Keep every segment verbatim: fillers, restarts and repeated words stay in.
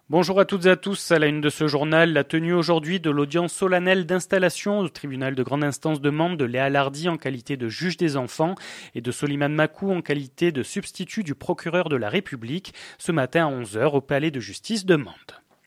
Bonjour à toutes et à tous. À la une de ce journal, la tenue aujourd'hui de l'audience solennelle d'installation au tribunal de grande instance de Mende de Léa Lardy en qualité de juge des enfants et de Soliman Makou en qualité de substitut du procureur de la République ce matin à onze heures au palais de justice de Mende.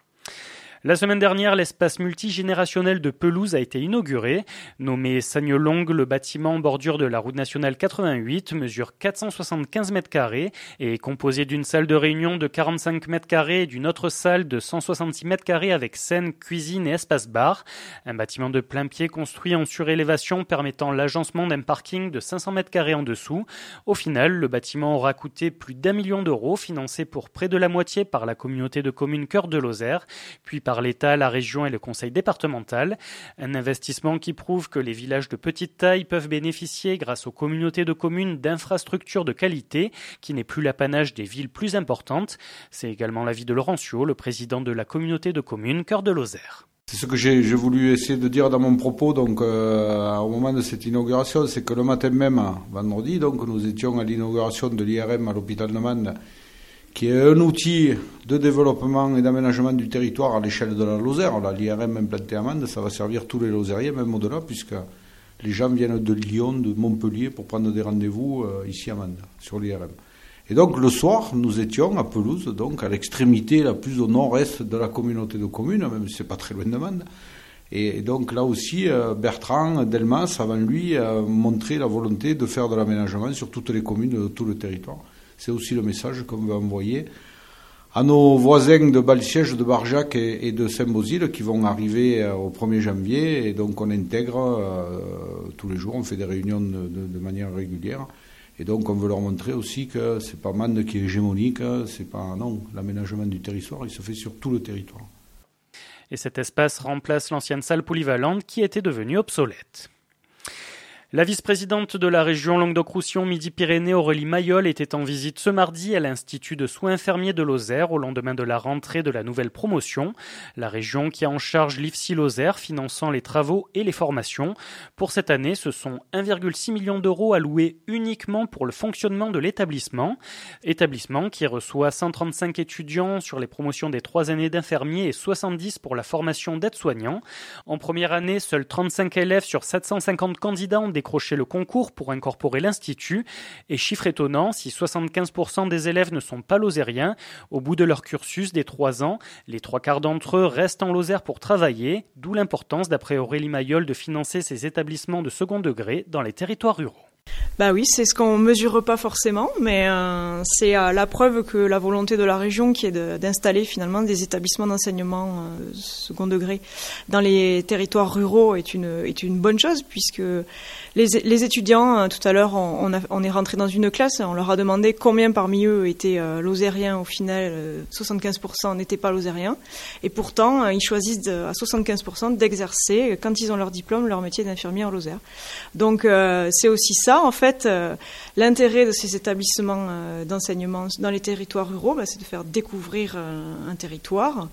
La semaine dernière, l'espace multigénérationnel de Pelouse a été inauguré. Nommé Sagnelong, le bâtiment en bordure de la route nationale quatre-vingt-huit mesure quatre cent soixante-quinze mètres carrés et est composé d'une salle de réunion de quarante-cinq mètres carrés et d'une autre salle de cent soixante-six mètres carrés avec scène, cuisine et espace bar. Un bâtiment de plein pied construit en surélévation permettant l'agencement d'un parking de cinq cents mètres carrés en dessous. Au final, le bâtiment aura coûté plus d'un million d'euros, financé pour près de la moitié par la communauté de communes Cœur de Lozère, puis par par l'État, la région et le conseil départemental. Un investissement qui prouve que les villages de petite taille peuvent bénéficier, grâce aux communautés de communes, d'infrastructures de qualité, qui n'est plus l'apanage des villes plus importantes. C'est également l'avis de Laurent Suot, le président de la communauté de communes Cœur de Lozère. C'est ce que j'ai, j'ai voulu essayer de dire dans mon propos donc, euh, au moment de cette inauguration, c'est que le matin même, vendredi, donc, nous étions à l'inauguration de l'I R M à l'hôpital de Mende, qui est un outil de développement et d'aménagement du territoire à l'échelle de la Lozère. Là, l'I R M implanté à Mende, ça va servir tous les Lozériens, même au-delà, puisque les gens viennent de Lyon, de Montpellier, pour prendre des rendez-vous euh, ici à Mende, sur l'I R M. Et donc, le soir, nous étions à Pelouse, donc à l'extrémité la plus au nord-est de la communauté de communes, même si c'est pas très loin de Mende. Et donc, là aussi, euh, Bertrand Delmas, avant lui, a montré la volonté de faire de l'aménagement sur toutes les communes de tout le territoire. C'est aussi le message qu'on veut envoyer à nos voisins de Balsiège, de Barjac et, et de Saint-Bosile qui vont arriver au premier janvier. Et donc on intègre euh, tous les jours, on fait des réunions de, de, de manière régulière. Et donc on veut leur montrer aussi que c'est pas Mende qui est hégémonique, c'est pas non, l'aménagement du territoire, il se fait sur tout le territoire. Et cet espace remplace l'ancienne salle polyvalente qui était devenue obsolète. La vice-présidente de la région Languedoc-Roussillon Midi-Pyrénées, Aurélie Mayol, était en visite ce mardi à l'Institut de soins infirmiers de Lozère au lendemain de la rentrée de la nouvelle promotion. La région qui a en charge l'I F S I Lozère, finançant les travaux et les formations. Pour cette année, ce sont un virgule six million d'euros alloués uniquement pour le fonctionnement de l'établissement. Établissement qui reçoit cent trente-cinq étudiants sur les promotions des trois années d'infirmiers et soixante-dix pour la formation d'aides-soignants. En première année, seuls trente-cinq élèves sur sept cent cinquante candidats ont décroché le concours pour incorporer l'Institut. Et chiffre étonnant, si soixante-quinze pour cent des élèves ne sont pas lozériens, au bout de leur cursus des trois ans, les trois quarts d'entre eux restent en Lozère pour travailler, d'où l'importance, d'après Aurélie Mayol, de financer ces établissements de second degré dans les territoires ruraux. Bah oui, c'est ce qu'on mesure pas forcément, mais euh, c'est euh, la preuve que la volonté de la région qui est de, d'installer finalement des établissements d'enseignement euh, second degré dans les territoires ruraux est une est une bonne chose, puisque les, les étudiants, euh, tout à l'heure on, on, a, on est rentré dans une classe, on leur a demandé combien parmi eux étaient euh, lozériens. Au final, euh, soixante-quinze pour cent n'étaient pas lozériens, et pourtant euh, ils choisissent de, à soixante-quinze pour cent d'exercer, quand ils ont leur diplôme, leur métier d'infirmier en Lozère. Donc euh, c'est aussi ça. En fait, euh, l'intérêt de ces établissements euh, d'enseignement dans les territoires ruraux, bah, c'est de faire découvrir euh, un territoire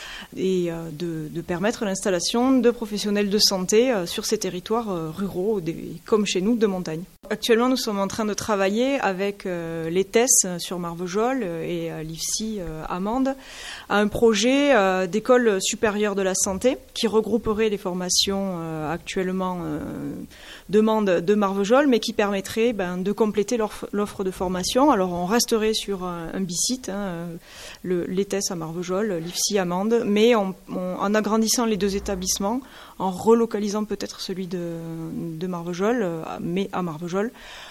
et euh, de, de permettre l'installation de professionnels de santé euh, sur ces territoires euh, ruraux, des, comme chez nous, de montagne. Actuellement, nous sommes en train de travailler avec euh, l'E T E S sur Marvejols et euh, l'I F S I euh, à Mende à un projet euh, d'école supérieure de la santé qui regrouperait les formations euh, actuellement euh, de Mende, de Marvejols, mais qui permettrait ben, de compléter l'offre, l'offre de formation. Alors, on resterait sur un, un bicite, hein, le, l'E T E S à Marvejols, l'I F S I à Mende, mais on, on, en agrandissant les deux établissements, en relocalisant peut-être celui de, de Marvejols, mais à Marvejols,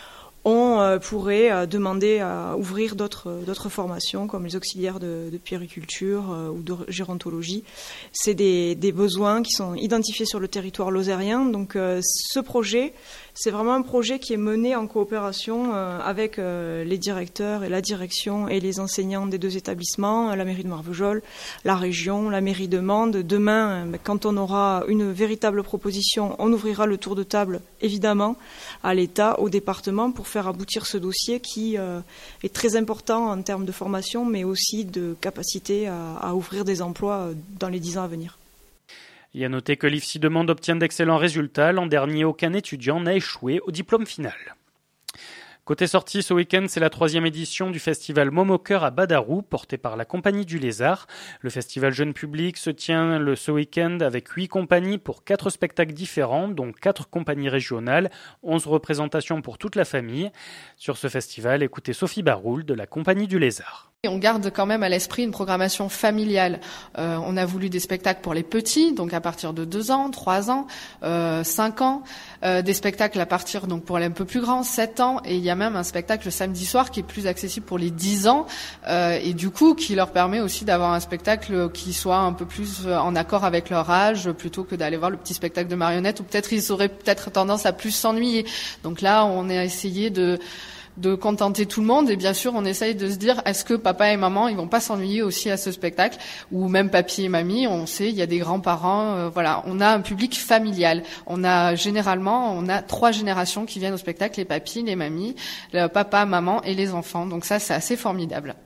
on euh, pourrait euh, demander à ouvrir d'autres, d'autres formations comme les auxiliaires de, de puériculture euh, ou de gérontologie. C'est des, des besoins qui sont identifiés sur le territoire lozérien. Donc euh, ce projet, c'est vraiment un projet qui est mené en coopération euh, avec euh, les directeurs et la direction et les enseignants des deux établissements, la mairie de Marvejols, la région, la mairie de Mende. Demain, euh, quand on aura une véritable proposition, on ouvrira le tour de table, évidemment, à l'État, au département, pour faire aboutir ce dossier qui euh, est très important en termes de formation, mais aussi de capacité à, à ouvrir des emplois dans les dix ans à venir. Il y a noté que l'I F S I de Mende obtient d'excellents résultats. L'an dernier, aucun étudiant n'a échoué au diplôme final. Côté sortie, ce week-end, c'est la troisième édition du festival Momoker à Badarou, porté par la Compagnie du Lézard. Le festival jeune public se tient le, ce week-end avec huit compagnies pour quatre spectacles différents, dont quatre compagnies régionales, onze représentations pour toute la famille. Sur ce festival, écoutez Sophie Baroul de la Compagnie du Lézard. On garde quand même à l'esprit une programmation familiale. Euh, on a voulu des spectacles pour les petits, donc à partir de deux ans, trois ans, euh, cinq ans, euh, des spectacles à partir donc pour les un peu plus grands, sept ans, et il y a même un spectacle le samedi soir qui est plus accessible pour les dix ans, euh, et du coup qui leur permet aussi d'avoir un spectacle qui soit un peu plus en accord avec leur âge, plutôt que d'aller voir le petit spectacle de marionnettes où peut-être ils auraient peut-être tendance à plus s'ennuyer. Donc là, on a essayé de de contenter tout le monde, et bien sûr on essaye de se dire est-ce que papa et maman ils vont pas s'ennuyer aussi à ce spectacle, ou même papy et mamie. On sait il y a des grands-parents, euh, voilà, on a un public familial. On a généralement on a trois générations qui viennent au spectacle, les papis, les mamies, le papa, maman et les enfants. Donc ça c'est assez formidable.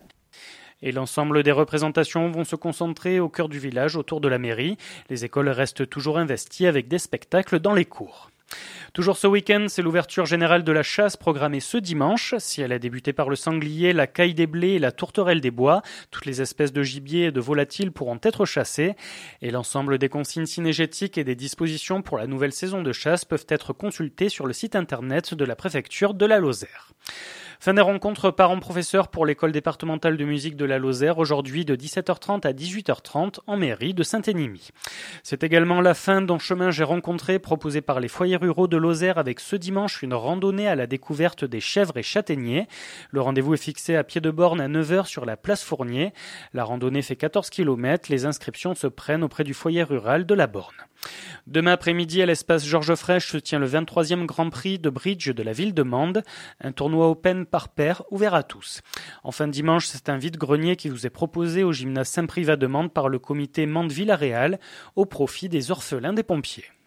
Et l'ensemble des représentations vont se concentrer au cœur du village, autour de la mairie. Les écoles restent toujours investies avec des spectacles dans les cours. Toujours ce week-end, c'est l'ouverture générale de la chasse programmée ce dimanche. Si elle a débuté par le sanglier, la caille des blés et la tourterelle des bois, toutes les espèces de gibier et de volatiles pourront être chassées. Et l'ensemble des consignes cynégétiques et des dispositions pour la nouvelle saison de chasse peuvent être consultées sur le site internet de la préfecture de la Lozère. Fin des rencontres parents-professeurs pour l'école départementale de musique de la Lozère, aujourd'hui de dix-sept heures trente à dix-huit heures trente en mairie de Saint-Énimie. C'est également la fin d'En chemin j'ai rencontré, proposé par les foyers ruraux de Lozère, avec ce dimanche une randonnée à la découverte des chèvres et châtaigniers. Le rendez-vous est fixé à pied de borne à neuf heures sur la place Fournier. La randonnée fait quatorze kilomètres. Les inscriptions se prennent auprès du foyer rural de la Borne. Demain après-midi, à l'espace Georges Frêche, se tient le vingt-troisième Grand Prix de bridge de la ville de Mende, un tournoi open par paire ouvert à tous. Enfin, dimanche, c'est un vide-grenier qui vous est proposé au gymnase Saint-Privat de Mende par le comité Mende Villarréal au profit des orphelins des pompiers.